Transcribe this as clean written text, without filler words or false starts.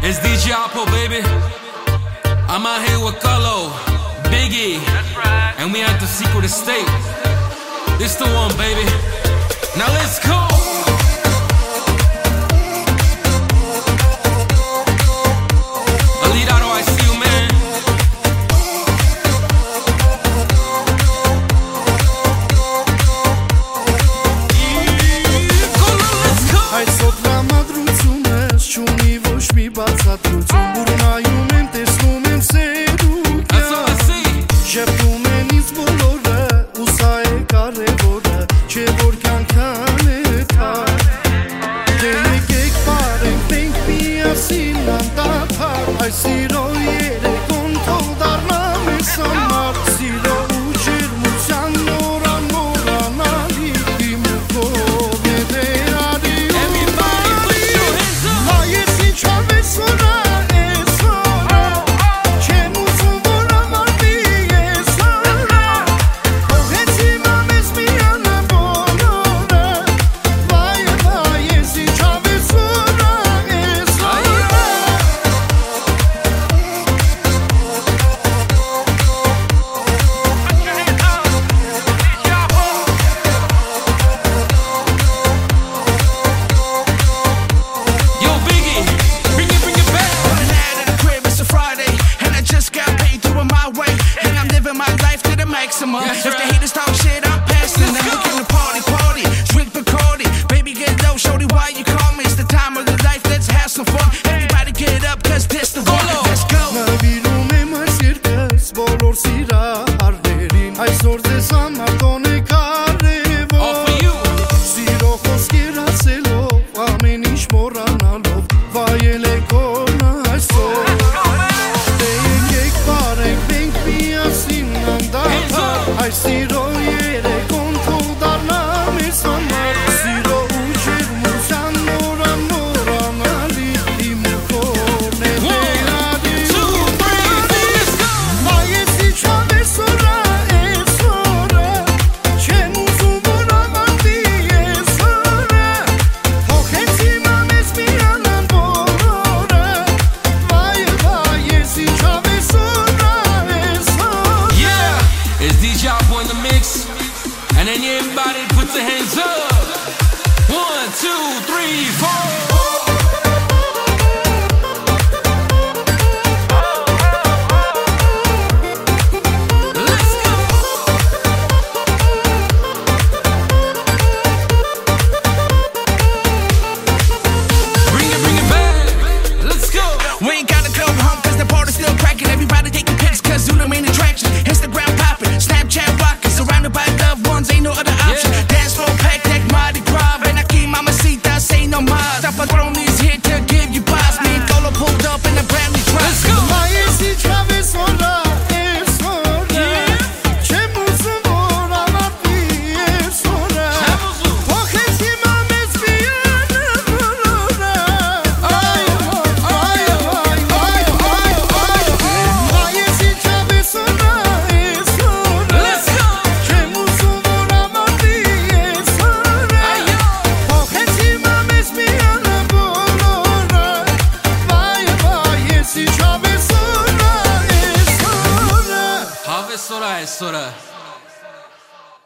It's DJ Apple, baby. I'm out here with Carlo, Biggie, and we at the Secret Estate. This the one, baby. Now let's go. Alidaro, I see you, man. Let's go. Hai sot la madruțume, șuni voși mi bațatruțum, burnaium em testum em seduca. That's all I see. Jeptume nis bolore, usae care voră, ce vor cancane ta. Te ne kek pare, think me a sin and that heart I see no